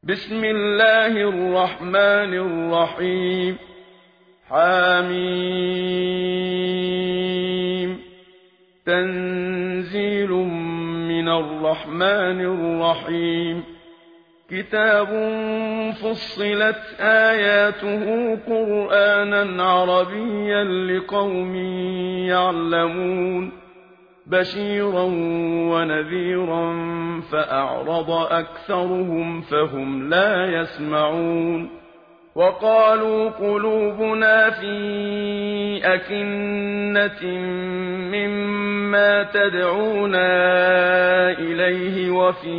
بسم الله الرحمن الرحيم. حميم. تنزيل من الرحمن الرحيم. كتاب فصلت آياته قرآنا عربيا لقوم يعلمون بشيرا ونذيرا فأعرض أكثرهم فهم لا يسمعون. وقالوا قلوبنا في أكنة مما تدعونا إليه وفي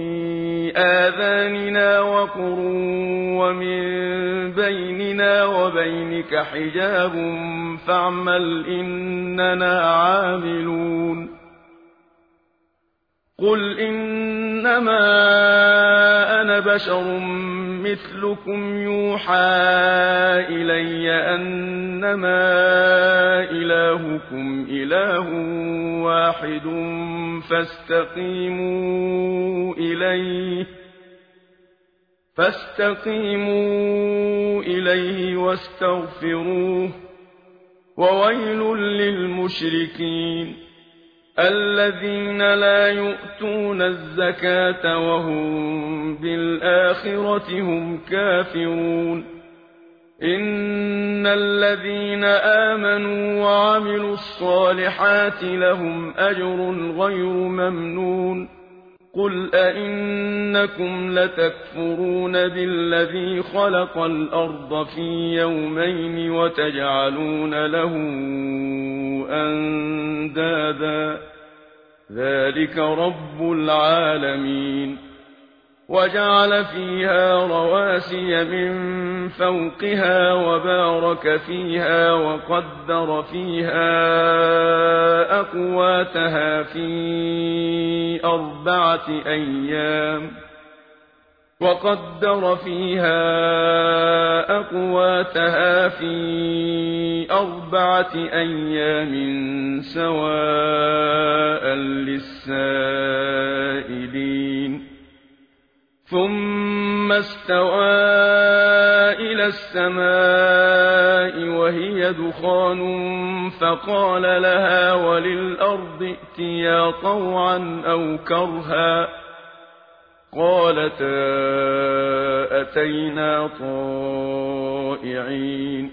آذاننا وقر ومن بيننا وبينك حجاب فاعمل إننا عاملون. قل إنما أنا بشر مثلكم يوحى إلي أنما إلهكم إله واحد فاستقيموا إليه واستغفروه. وويل للمشركين الذين لا يؤتون الزكاة وهم بالآخرة هم كافرون. إن الذين آمنوا وعملوا الصالحات لهم أجر غير ممنون. قل أئنكم لتكفرون بالذي خلق الأرض في يومين وتجعلون له أندادا ذلك رب العالمين. وجعل فيها رواسي من فوقها وبارك فيها وقدر فيها أقواتها في 4 أيام سواء للسائلين. ثم استوى إلى السماء وهي دخان فقال لها وللأرض ائتيا طوعا أو كرها قالتا أتينا طائعين.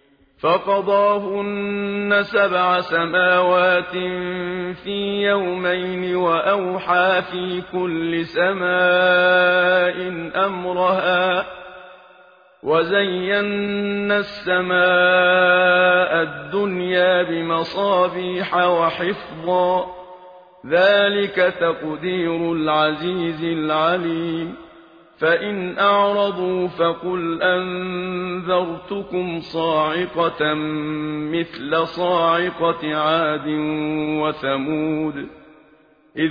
فقضاهن 7 سماوات في يومين وأوحى في كل سماء أمرها وزينا السماء الدنيا بمصابيح وحفظا ذلك تقدير العزيز العليم. فإن أعرضوا فقل أنذرتكم صاعقة مثل صاعقة عاد وثمود إذ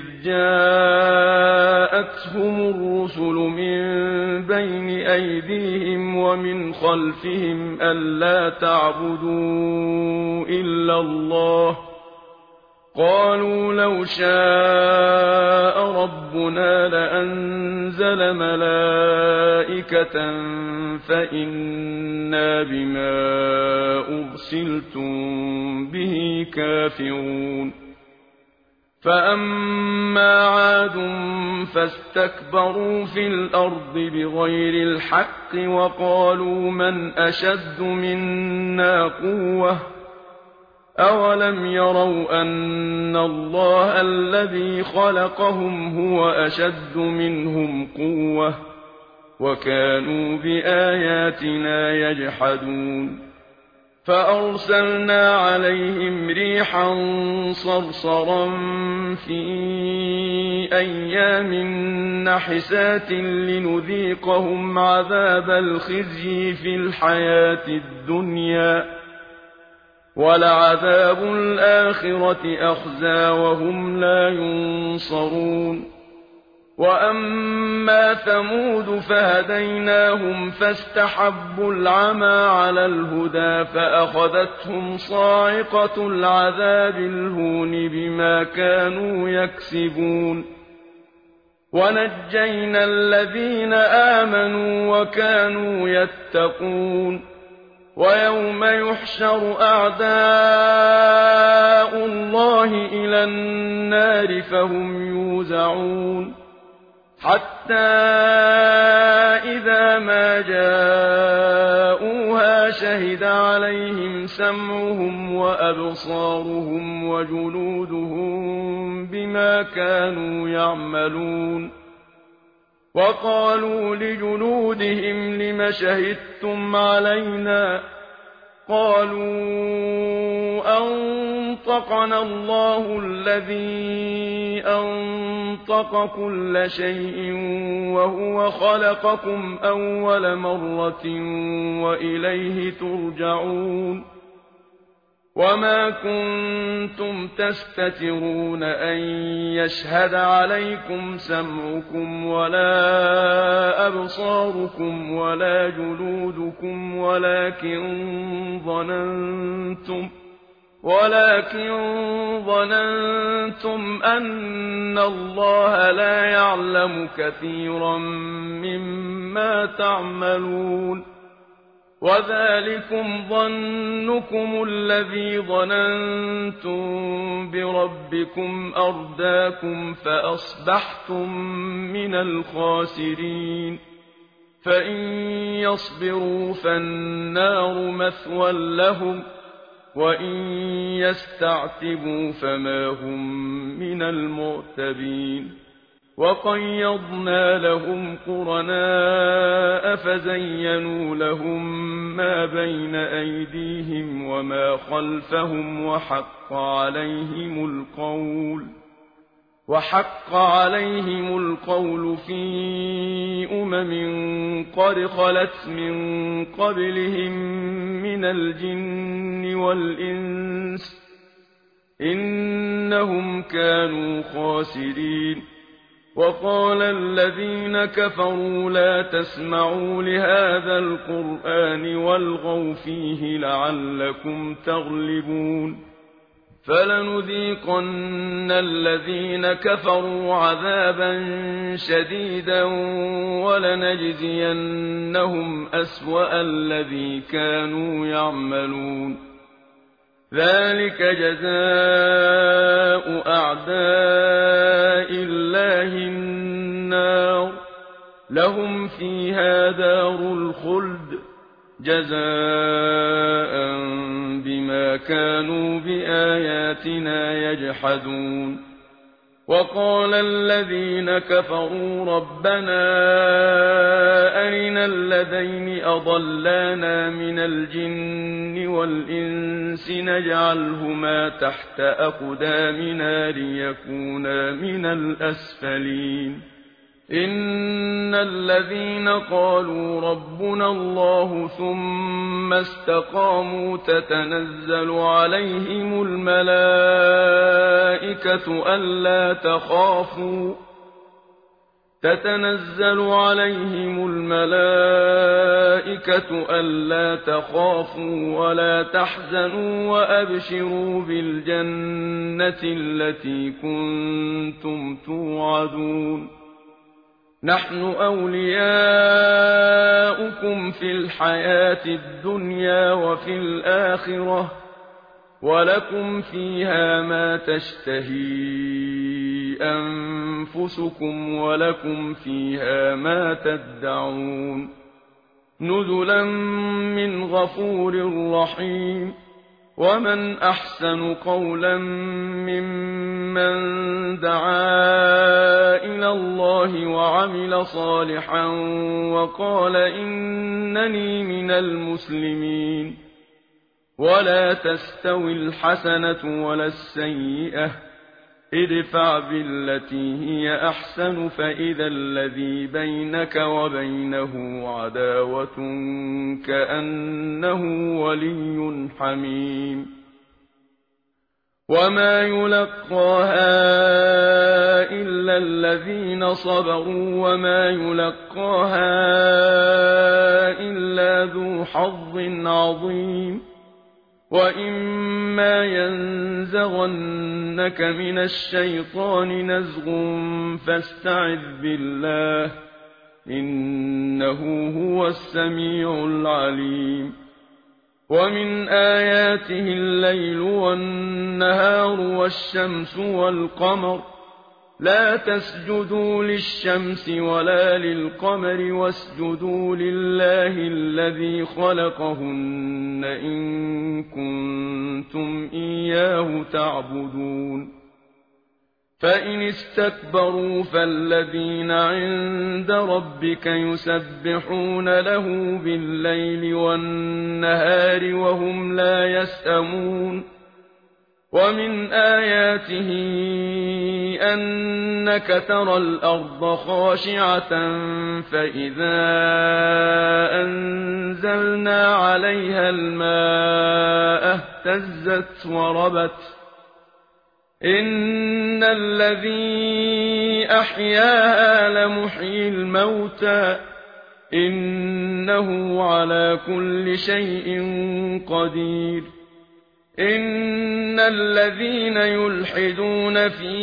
جاءتهم الرسل من بين أيديهم ومن خلفهم ألا تعبدوا إلا الله قالوا لو شاء ربنا لأنزل ملائكة فإنا بما أرسلتم به كافرون. فأما عاد فاستكبروا في الأرض بغير الحق وقالوا من أشد منا قوة أولم يروا أن الله الذي خلقهم هو أشد منهم قوة وكانوا بآياتنا يجحدون. فأرسلنا عليهم ريحا صرصرا في أيام نحسات لنذيقهم عذاب الخزي في الحياة الدنيا ولعذاب الآخرة أخزى وهم لا ينصرون. وأما ثمود فهديناهم فاستحبوا العمى على الهدى فأخذتهم صاعقة العذاب الهون بما كانوا يكسبون. ونجينا الذين آمنوا وكانوا يتقون ويوم يحشر أعداء الله إلى النار فهم يوزعون حتى إذا ما جاءوها شهد عليهم سمعهم وأبصارهم وجلودهم بما كانوا يعملون وقالوا لجلودهم لم شهدتم علينا قالوا أنطقنا الله الذي أنطق كل شيء وهو خلقكم أول مرة وإليه ترجعون وما كنتم تستترون أن يشهد عليكم سمعكم ولا أبصاركم ولا جلودكم ولكن ظننتم أن الله لا يعلم كثيرا مما تعملون وذلكم ظنكم الذي ظننتم بربكم أرداكم فأصبحتم من الخاسرين فإن يصبروا فالنار مثوى لهم وإن يستعتبوا فما هم من المعتبين وقيضنا لهم قرناء فزينوا لهم ما بين أيديهم وما خلفهم وحق عليهم القول في قد خلت من قبلهم من الجن والإنس إنهم كانوا خاسرين وقال الذين كفروا لا تسمعوا لهذا القرآن والغوا فيه لعلكم تغلبون فلنذيقن الذين كفروا عذابا شديدا ولنجزينهم أسوأ الذي كانوا يعملون ذلك جزاء أعداء الله النار لهم فيها دار الخلد جزاء بما كانوا بآياتنا يجحدون وقال الذين كفروا ربنا أرنا الذين أضلانا من الجن والإنس نجعلهما تحت أقدامنا ليكونا من الأسفلين إن الذين قالوا ربنا الله ثم استقاموا تتنزل عليهم الملائكة ألا تخافوا ولا تحزنوا وأبشروا بالجنة التي كنتم توعدون نحن أولياؤكم في الحياة الدنيا وفي الآخرة ولكم فيها ما تشتهي أنفسكم ولكم فيها ما تدعون نزلا من غفور رحيم ومن أحسن قولا ممن دعا إلى الله وعمل صالحا وقال إنني من المسلمين ولا تستوي الحسنة ولا السيئة ادفع بالتي هي أحسن فإذا الذي بينك وبينه عداوة كأنه ولي حميم وما يلقاها إلا الذين صبروا وما يلقاها إلا ذو حظ عظيم وَإِمَّا يَنزَغَنَّكَ مِنَ الشَّيْطَانِ نَزْغٌ فَاسْتَعِذْ بِاللَّهِ ۖ إِنَّهُ هُوَ السَّمِيعُ الْعَلِيمُ وَمِنْ آيَاتِهِ اللَّيْلُ وَالنَّهَارُ وَالشَّمْسُ وَالْقَمَرُ لَا تَسْجُدُوا لِلشَّمْسِ وَلَا لِلْقَمَرِ وَاسْجُدُوا لِلَّهِ الَّذِي خَلَقَهُنَّ إِن كُنتُمْ إِيَّاهُ تَعْبُدُونَ فَإِنِ اسْتَكْبَرُوا فَالَّذِينَ عِندَ رَبِّكَ يُسَبِّحُونَ لَهُ بِاللَّيْلِ وَالنَّهَارِ وَهُمْ لَا يَسْأَمُونَ وَمِنْ آيَاتِهِ أَنَّكَ تَرَى الْأَرْضَ خَاشِعَةً فَإِذَا أَنزَلْنَا عَلَيْهَا الْمَاءَ اهْتَزَّتْ وَرَبَتْ إِنَّ الَّذِي أَحْيَاهَا لَمُحْيِي الْمَوْتَىٰ إِنَّهُ عَلَىٰ كُلِّ شَيْءٍ قَدِيرٌ إِنَّ الَّذِينَ يُلْحِدُونَ فِي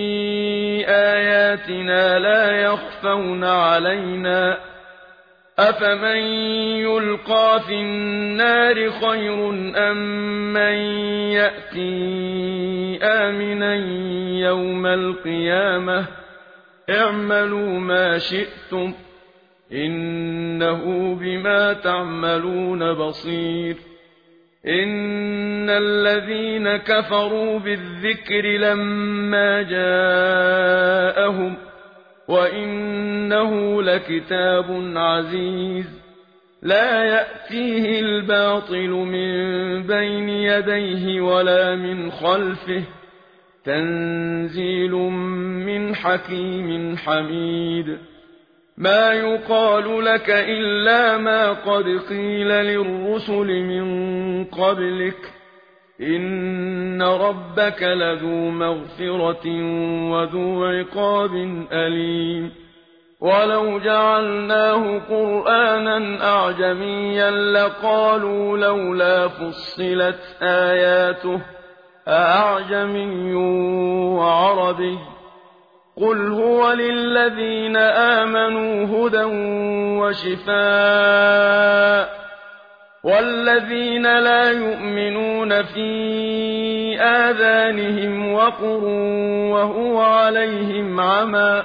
آيَاتِنَا لَا يَخْفَوْنَ عَلَيْنَا أَفَمَن يُلْقَىٰ فِي النَّارِ خَيْرٌ أَم مَّن يَأْتِي آمِنًا يَوْمَ الْقِيَامَةِ اعْمَلُوا مَا شِئْتُمْ إِنَّهُ بِمَا تَعْمَلُونَ بَصِيرٌ إِنَّ الَّذِينَ كَفَرُوا بِالذِّكْرِ لَمَّا جَاءَهُمْ وَإِنَّهُ لَكِتَابٌ عَزِيزٌ لَّا يَأْتِيهِ الْبَاطِلُ مِن بَيْنِ يَدَيْهِ وَلَا مِنْ خَلْفِهِ تَنزِيلٌ مِّنْ حَكِيمٍ حَمِيدٍ مَا يُقَالُ لَكَ إِلَّا مَا قَدْ قِيلَ لِلرُّسُلِ مِن قَبْلِكَ إِنَّ رَبَّكَ لَذُو مَغْفِرَةٍ وَذُو عِقَابٍ أَلِيمٍ وَلَوْ جَعَلْنَاهُ قُرْآنًا أَعْجَمِيًّا لَّقَالُوا لَوْلَا فُصِّلَتْ آيَاتُهُ أَأَعْجَمِيٌّ وَعَرَبِيٌّ قُلْ هُوَ لِلَّذِينَ آمَنُوا هُدًى وَشِفَاءٌ وَالَّذِينَ لَا يُؤْمِنُونَ فِي آذَانِهِمْ وَقْرٌ وَهُوَ عَلَيْهِمْ عَمًى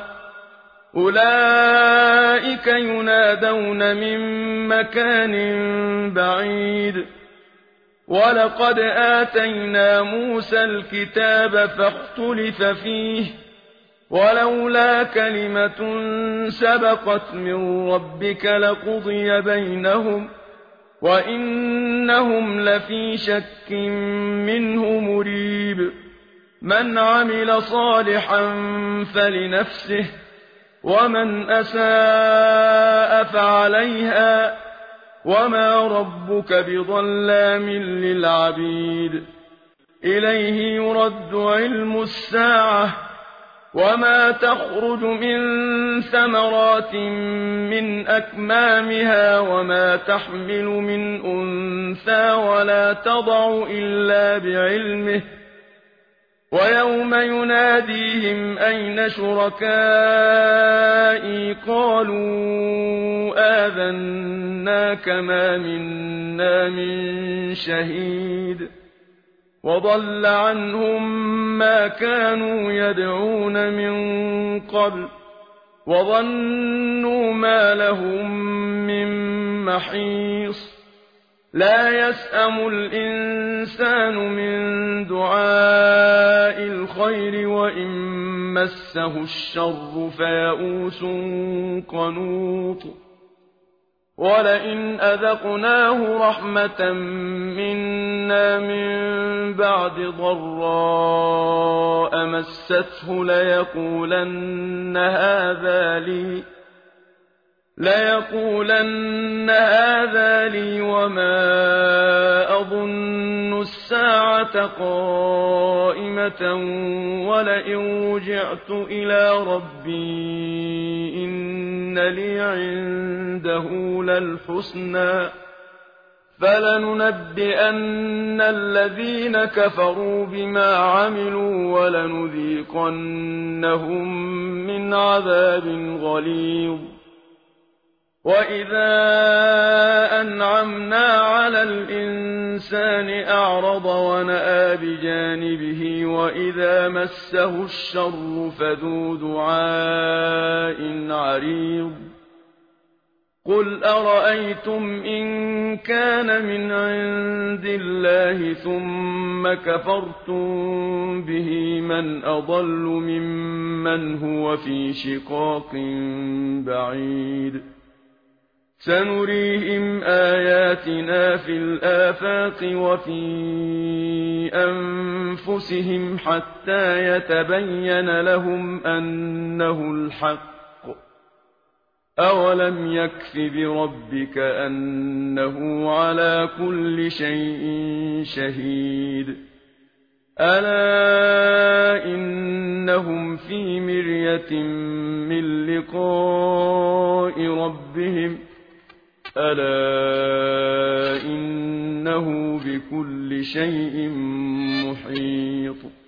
أُولَٰئِكَ يُنَادَوْنَ مِن مَّكَانٍ بَعِيدٍ وَلَقَدْ آتَيْنَا مُوسَى الْكِتَابَ فَاخْتُلِفَ فِيهِ وَلَوْلَا كَلِمَةٌ سَبَقَتْ مِن رَّبِّكَ لَقُضِيَ بَيْنَهُمْ وَإِنَّهُمْ لَفِي شَكٍّ مِّنْهُ مُرِيبٍ مَنْ عَمِلَ صَالِحًا فَلِنَفْسِهِ وَمَنْ أَسَاءَ فَعَلَيْهَا وَمَا رَبُّكَ بِظَلَّامٍ لِّلْعَبِيدِ إِلَيْهِ يُرَدُّ عِلْمُ السَّاعَةِ وَمَا تَخْرُجُ مِن ثَمَرَاتٍ مِّنْ أَكْمَامِهَا وَمَا تَحْمِلُ مِنْ أُنثَىٰ وَلَا تَضَعُ إِلَّا بِعِلْمِهِ وَيَوْمَ يُنَادِيهِمْ أَيْنَ شُرَكَائِي قَالُوا آذَنَّاكَ مَا مِنَّا مِن شَهِيدٍ وَضَلَّ عَنْهُم مَّا كَانُوا يَدْعُونَ مِن قَبْلُ وَظَنُّوا مَا لَهُم مِّن مَّحِيصٍ لَّا يَسْأَمُ الْإِنسَانُ مِن دُعَاءِ الْخَيْرِ وَإِن مَّسَّهُ الشَّرُّ فَيَئُوسٌ قَنُوطٌ وَلَئِنْ أَذَقْنَاهُ رَحْمَةً مِّنَّا مِن بَعْدِ ضَرَّاءَ مَسَّتْهُ لَيَقُولَنَّ هَٰذَا لِي وَمَا أَظُنُّ السَّاعَةَ قَائِمَةً وَلَئِن رُّجِعْتُ إِلَىٰ رَبِّي إِنَّ لِي عِندَهُ لَلْحُسْنَىٰ فلننبئن الذين كفروا بما عملوا ولنذيقنهم من عذاب غليظ وإذا أنعمنا على الإنسان أعرض ونأى بجانبه وإذا مسه الشر فذو دعاء عريض قل أرأيتم إن كان من عند الله ثم كفرتم به من أضل ممن هو في شقاق بعيد سنريهم آياتنا في الآفاق وفي أنفسهم حتى يتبين لهم أنه الحق أولم يكف بربك أنه على كل شيء شهيد ألا إنهم في مرية من لقاء ربهم ألا إنه بكل شيء محيط